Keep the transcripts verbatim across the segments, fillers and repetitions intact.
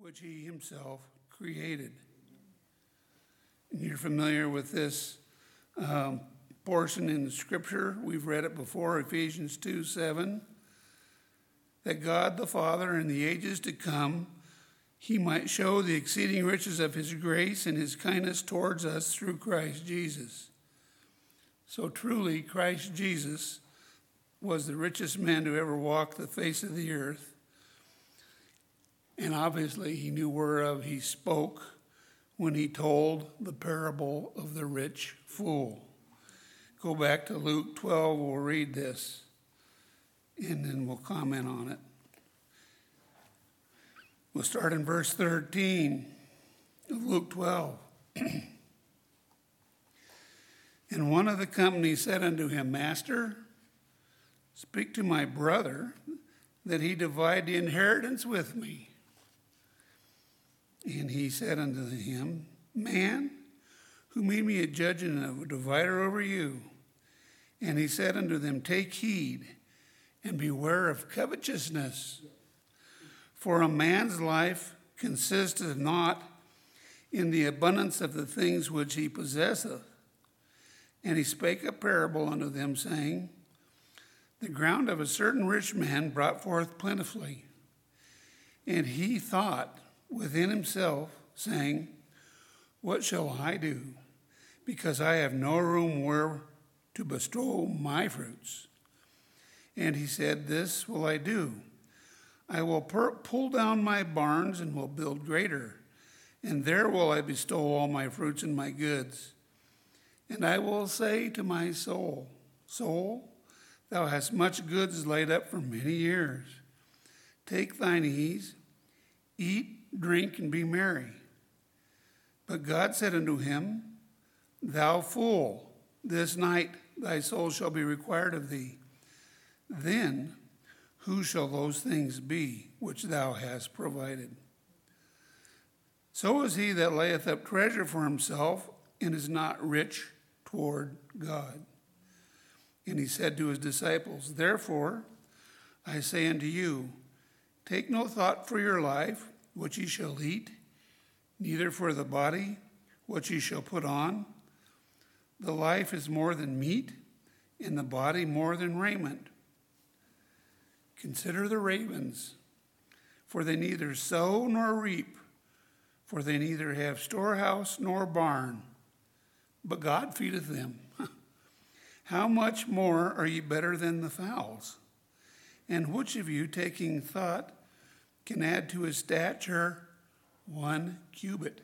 which he himself created. And you're familiar with this um, portion in the scripture. We've read it before, Ephesians two seven. That God the Father in the ages to come, he might show the exceeding riches of his grace and his kindness towards us through Christ Jesus. So truly, Christ Jesus was the richest man to ever walk the face of the earth. And obviously, he knew whereof he spoke when he told the parable of the rich fool. Go back to Luke twelve, we'll read this, and then we'll comment on it. We'll start in verse thirteen of Luke twelve. And one of the company said unto him, Master, speak to my brother that he divide the inheritance with me. And he said unto him, Man, who made me a judge and a divider over you? And he said unto them, Take heed and beware of covetousness. For a man's life consisteth not in the abundance of the things which he possesseth. And he spake a parable unto them, saying, The ground of a certain rich man brought forth plentifully. And he thought within himself, saying, What shall I do? Because I have no room where to bestow my fruits. And he said, This will I do. I will per- pull down my barns and will build greater, and there will I bestow all my fruits and my goods. And I will say to my soul, Soul, thou hast much goods laid up for many years. Take thine ease, eat, drink, and be merry. But God said unto him, Thou fool, this night thy soul shall be required of thee. Then who shall those things be which thou hast provided? So is he that layeth up treasure for himself and is not rich toward God. And he said to his disciples, Therefore I say unto you, take no thought for your life, what ye shall eat, neither for the body, what ye shall put on. The life is more than meat, and the body more than raiment. Consider the ravens, for they neither sow nor reap, for they neither have storehouse nor barn, but God feedeth them. How much more are ye better than the fowls? And which of you, taking thought, can add to his stature one cubit?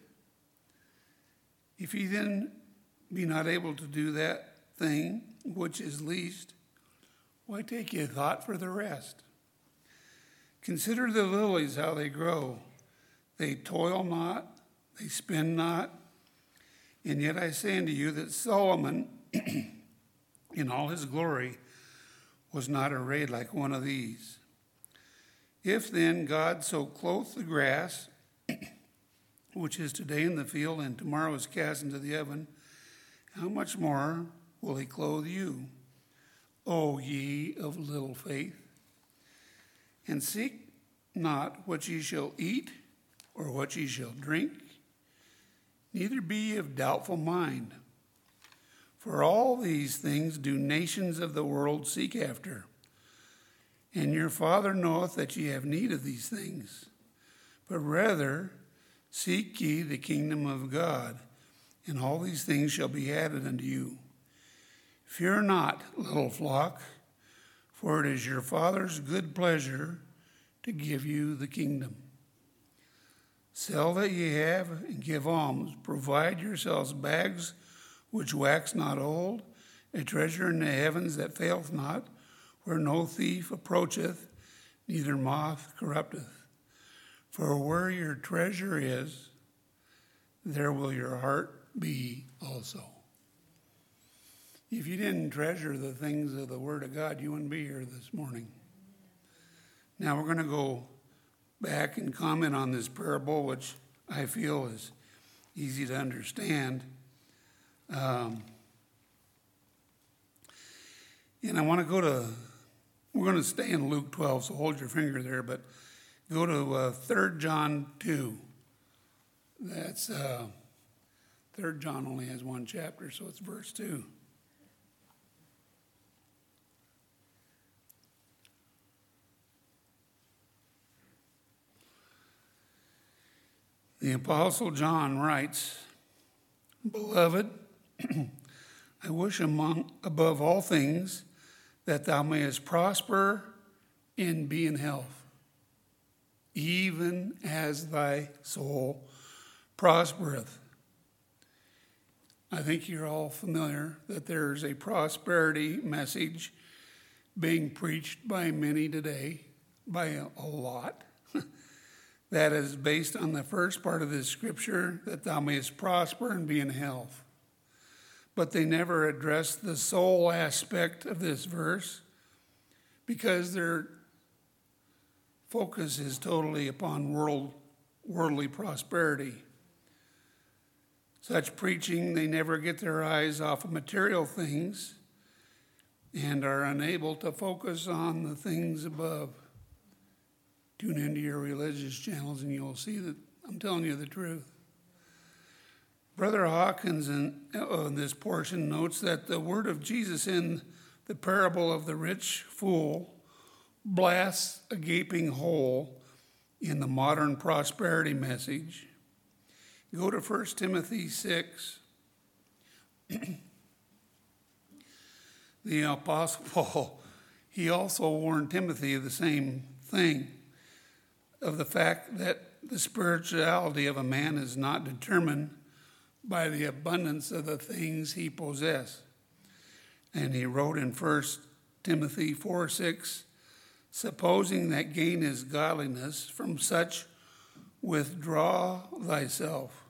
If ye then be not able to do that thing which is least, why take ye thought for the rest? Consider the lilies, how they grow. They toil not, they spin not. And yet I say unto you that Solomon, in all his glory, was not arrayed like one of these. If then God so clothe the grass, which is today in the field and tomorrow is cast into the oven, how much more will he clothe you, O ye of little faith? And seek not what ye shall eat or what ye shall drink, neither be ye of doubtful mind. For all these things do nations of the world seek after. And your Father knoweth that ye have need of these things. But rather seek ye the kingdom of God, and all these things shall be added unto you. Fear not, little flock, for it is your Father's good pleasure to give you the kingdom. Sell that ye have and give alms. Provide yourselves bags which wax not old, a treasure in the heavens that faileth not, where no thief approacheth, neither moth corrupteth. For where your treasure is, there will your heart be also. If you didn't treasure the things of the Word of God, you wouldn't be here this morning. Now we're going to go back and comment on this parable, which I feel is easy to understand. Um, and I want to go to, we're going to stay in Luke twelve, so hold your finger there, but Go to uh, Third John two. That's uh, Third John only has one chapter, so it's verse two. The Apostle John writes, "Beloved, I wish among above all things that thou mayest prosper and be in health, even as thy soul prospereth." I think you're all familiar that there's a prosperity message being preached by many today, by a, a lot, that is based on the first part of this scripture, that thou mayest prosper and be in health. But they never address the soul aspect of this verse because their focus is totally upon world, worldly prosperity. Such preaching, they never get their eyes off of material things and are unable to focus on the things above. Tune into your religious channels and you'll see that I'm telling you the truth. Brother Hawkins in, uh, in this portion notes that the word of Jesus in the parable of the rich fool blasts a gaping hole in the modern prosperity message. Go to First Timothy six. The Apostle Paul, he also warned Timothy of the same thing, of the fact that the spirituality of a man is not determined by the abundance of the things he possesses. And he wrote in First Timothy four six, "Supposing that gain is godliness, from such withdraw thyself."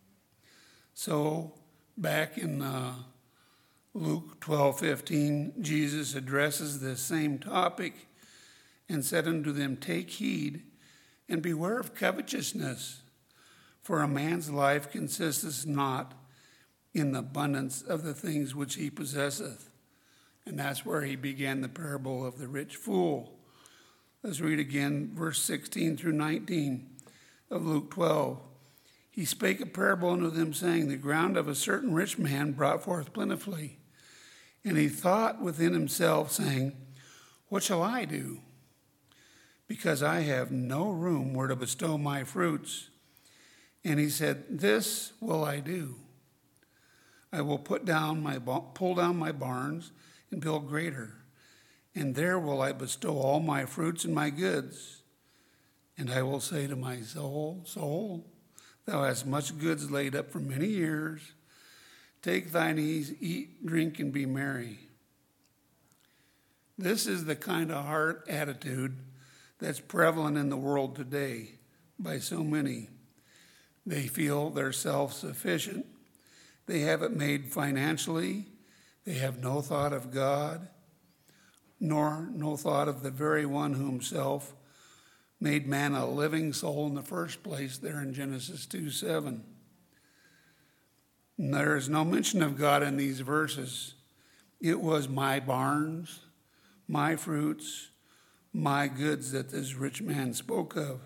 So back in uh, Luke twelve fifteen, Jesus addresses this same topic and said unto them, "Take heed and beware of covetousness, for a man's life consisteth not in the abundance of the things which he possesseth." And that's where he began the parable of the rich fool. Let's read again verse sixteen through nineteen of Luke twelve. "He spake a parable unto them, saying, The ground of a certain rich man brought forth plentifully. And he thought within himself, saying, What shall I do? Because I have no room where to bestow my fruits. And he said, This will I do. I will put down my pull down my barns and build greater, and there will I bestow all my fruits and my goods. And I will say to my soul, Soul, thou hast much goods laid up for many years. Take thine ease, eat, drink, and be merry." This is the kind of heart attitude that's prevalent in the world today by so many. They feel they're self-sufficient. They have it made financially. They have no thought of God, nor no thought of the very one who himself made man a living soul in the first place there in Genesis two seven. And there is no mention of God in these verses. It was my barns, my fruits, my goods that this rich man spoke of.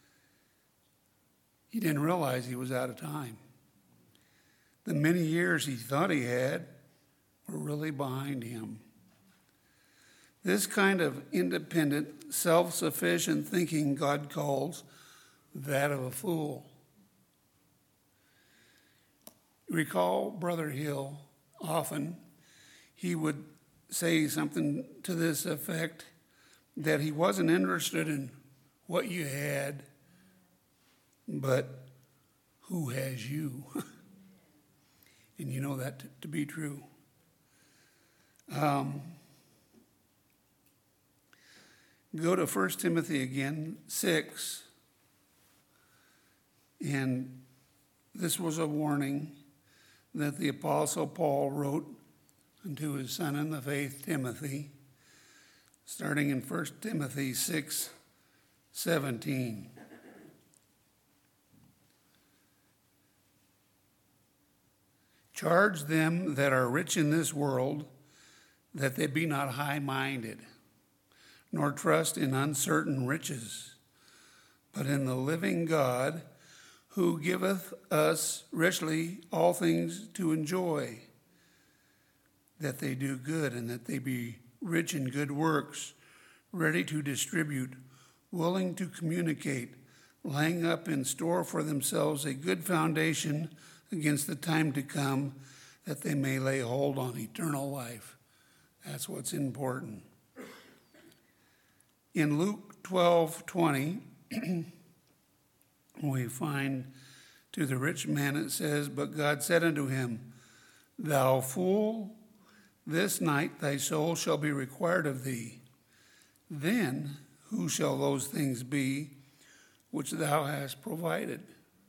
He didn't realize he was out of time. The many years he thought he had were really behind him. This kind of independent, self-sufficient thinking God calls that of a fool. Recall Brother Hill, often he would say something to this effect, that he wasn't interested in what you had, but who has you? And you know that to, to be true. Um, go to First Timothy again, six. And this was a warning that the Apostle Paul wrote unto his son in the faith, Timothy, starting in First Timothy six seventeen. "Charge them that are rich in this world, that they be not high-minded, nor trust in uncertain riches, but in the living God, who giveth us richly all things to enjoy, that they do good and that they be rich in good works, ready to distribute, willing to communicate, laying up in store for themselves a good foundation against the time to come, that they may lay hold on eternal life. That's what's important. In Luke twelve twenty, we find to the rich man it says, but God said unto him, Thou fool, this night thy soul shall be required of thee. Then who shall those things be which thou hast provided?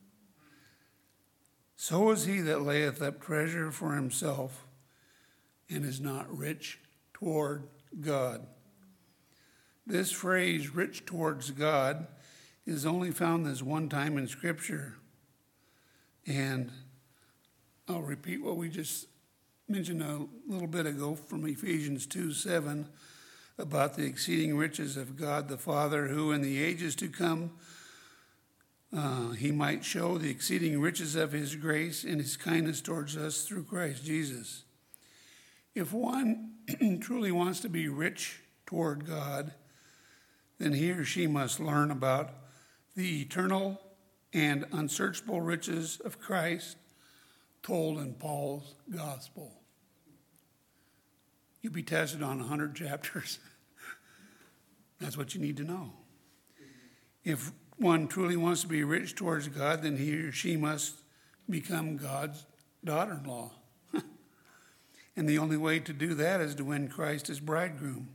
So is he that layeth up treasure for himself and is not rich toward God. This phrase, rich towards God, is only found this one time in Scripture. And I'll repeat what we just mentioned a little bit ago from Ephesians two seven about the exceeding riches of God the Father, who in the ages to come uh, he might show the exceeding riches of his grace and his kindness towards us through Christ Jesus. If one truly wants to be rich toward God, then he or she must learn about the eternal and unsearchable riches of Christ told in Paul's gospel. You'll be tested on one hundred chapters. That's what you need to know. If one truly wants to be rich towards God, then he or she must become God's daughter-in-law. And the only way to do that is to win Christ as bridegroom.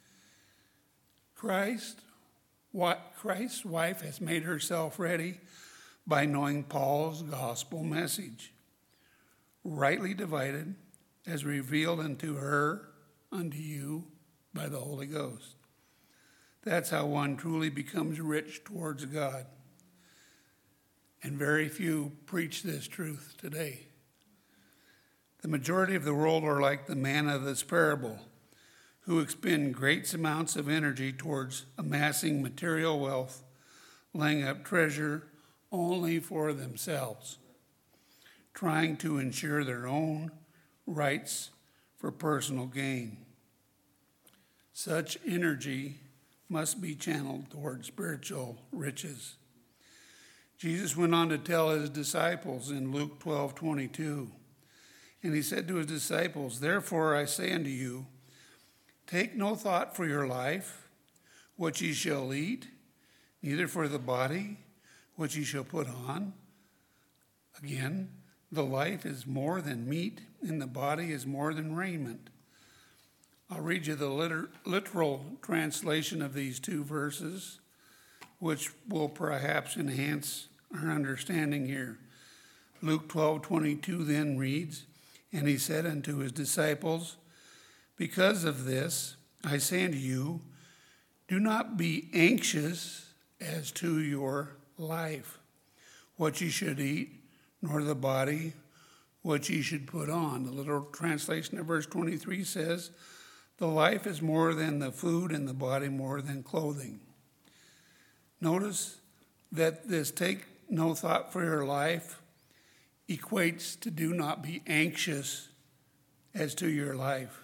Christ, what Christ's wife has made herself ready by knowing Paul's gospel message, rightly divided, as revealed unto her, unto you, by the Holy Ghost. That's how one truly becomes rich towards God. And very few preach this truth today. The majority of the world are like the man of this parable, who expend great amounts of energy towards amassing material wealth, laying up treasure only for themselves, trying to ensure their own rights for personal gain. Such energy must be channeled toward spiritual riches. Jesus went on to tell his disciples in Luke twelve twenty-two, and he said to his disciples, Therefore I say unto you, take no thought for your life, what ye shall eat, neither for the body, what ye shall put on. Again, the life is more than meat, and the body is more than raiment. I'll read you the liter- literal translation of these two verses, which will perhaps enhance our understanding here. Luke twelve twenty-two then reads, And he said unto his disciples, Because of this, I say unto you, do not be anxious as to your life, what ye should eat, nor the body, what ye should put on. The literal translation of verse twenty-three says, The life is more than the food, and the body more than clothing. Notice that this take no thought for your life equates to do not be anxious as to your life.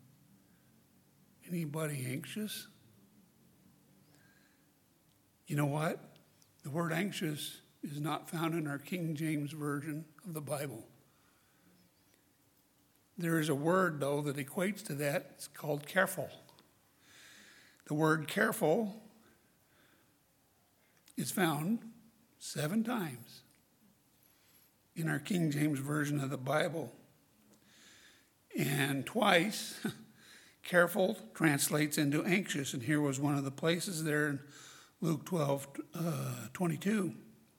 Anybody anxious? You know what? The word anxious is not found in our King James Version of the Bible. There is a word, though, that equates to that. It's called careful. The word careful is found seven times in our King James Version of the Bible. And twice, careful translates into anxious. And here was one of the places there in Luke twelve twenty-two.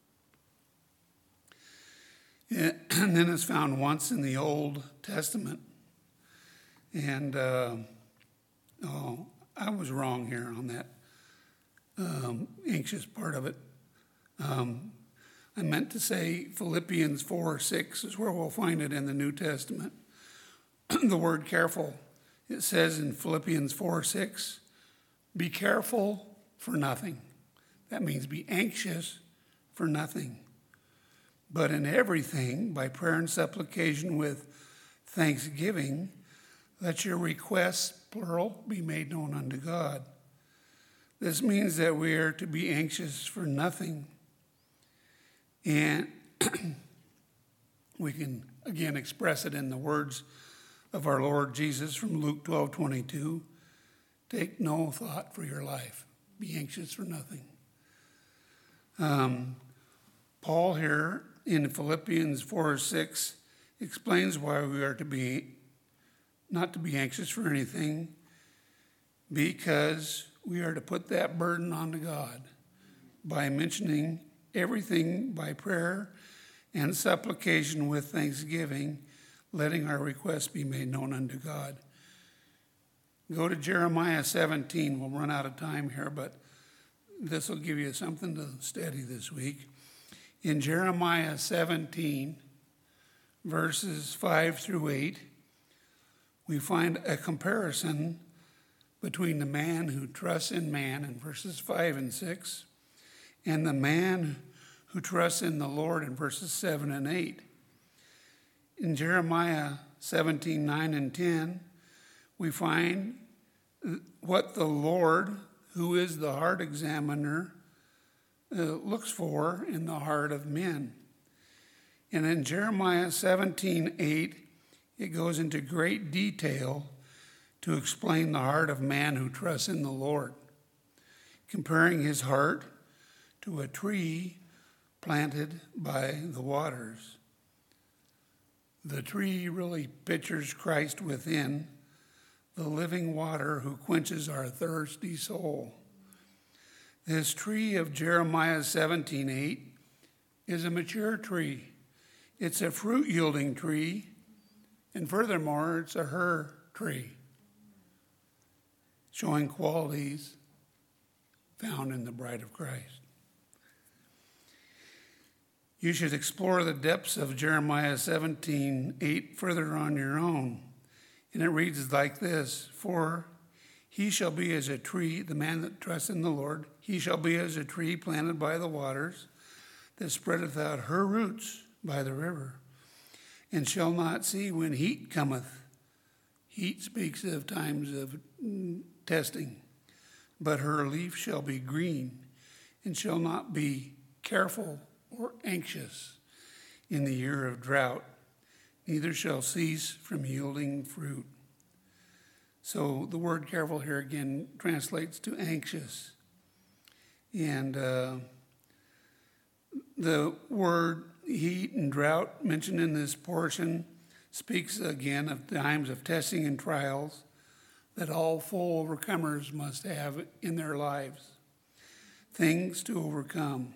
And then it's found once in the Old Testament. And, uh, oh, I was wrong here on that um, anxious part of it. Um, I meant to say Philippians four six is where we'll find it in the New Testament. The word careful, it says in Philippians four six, be careful for nothing. That means be anxious for nothing, but in everything, by prayer and supplication with thanksgiving, let your requests, plural, be made known unto God. This means that we are to be anxious for nothing. And we can, again, express it in the words of our Lord Jesus from Luke twelve twenty-two. Take no thought for your life. Be anxious for nothing. Um, Paul here in Philippians four six explains why we are to be not to be anxious for anything, because we are to put that burden onto God by mentioning everything by prayer and supplication with thanksgiving, letting our requests be made known unto God. Go to Jeremiah seventeen. We'll run out of time here, but this will give you something to study this week. In Jeremiah seventeen, verses five through eight, we find a comparison between the man who trusts in man in verses five and six and the man who trusts in the Lord in verses seven and eight. In Jeremiah seventeen, nine and ten, we find what the Lord, who is the heart examiner, uh, looks for in the heart of men. And in Jeremiah seventeen, eight, it goes into great detail to explain the heart of man who trusts in the Lord, comparing his heart to a tree planted by the waters. The tree really pictures Christ within, the living water who quenches our thirsty soul. This tree of Jeremiah seventeen, eight is a mature tree. It's a fruit-yielding tree, and furthermore, it's a her tree, showing qualities found in the bride of Christ. You should explore the depths of Jeremiah seventeen, eight further on your own. And it reads like this: For he shall be as a tree, the man that trusts in the Lord, he shall be as a tree planted by the waters, that spreadeth out her roots by the river, and shall not see when heat cometh. Heat speaks of times of testing. But her leaf shall be green, and shall not be careful or anxious in the year of drought, neither shall cease from yielding fruit. So the word careful here again translates to anxious. And uh, the word heat and drought mentioned in this portion speaks again of times of testing and trials that all full overcomers must have in their lives, things to overcome.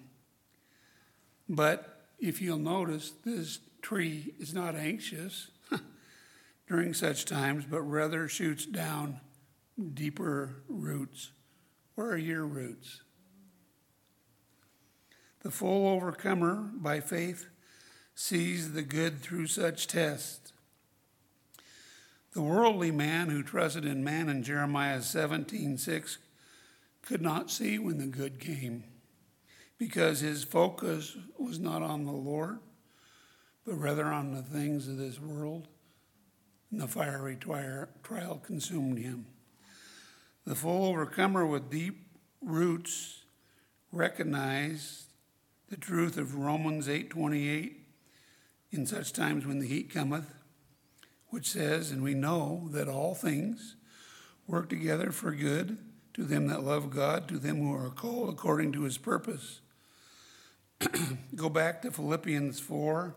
But if you'll notice, this tree is not anxious during such times, but rather shoots down deeper roots. Where are your roots? The full overcomer, by faith, sees the good through such tests. The worldly man who trusted in man in Jeremiah seventeen, six could not see when the good came, because his focus was not on the Lord, but rather on the things of this world, and the fiery trial consumed him. The full overcomer with deep roots recognized the truth of Romans eight twenty-eight, in such times when the heat cometh, which says, and we know that all things work together for good to them that love God, to them who are called according to his purpose. Go back to Philippians four,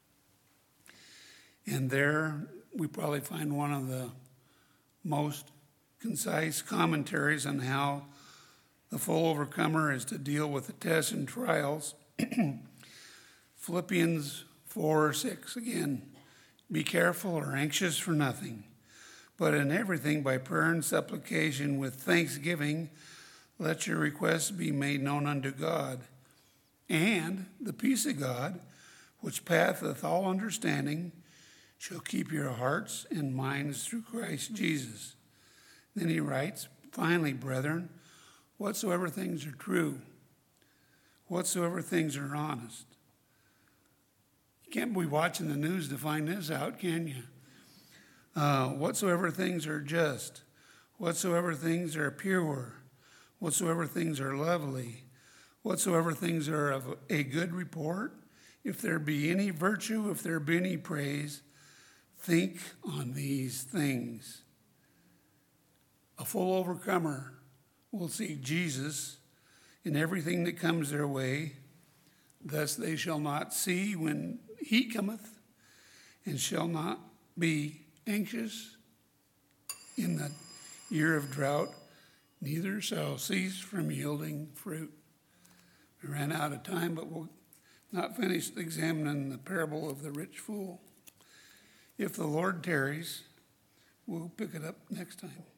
and there we probably find one of the most concise commentaries on how the full overcomer is to deal with the tests and trials. Philippians four, six again. Be careful or anxious for nothing, but in everything by prayer and supplication with thanksgiving, let your requests be made known unto God. And the peace of God, which passeth all understanding, shall keep your hearts and minds through Christ Jesus. Then he writes, finally, brethren, whatsoever things are true, whatsoever things are honest. You can't be watching the news to find this out, can you? Uh, whatsoever things are just, whatsoever things are pure, whatsoever things are lovely, whatsoever things are of a good report, if there be any virtue, if there be any praise, think on these things. A full overcomer will see Jesus in everything that comes their way. Thus they shall not see when he cometh, and shall not be anxious in the year of drought, neither shall cease from yielding fruit. We ran out of time, but we'll not finish examining the parable of the rich fool. If the Lord tarries, we'll pick it up next time.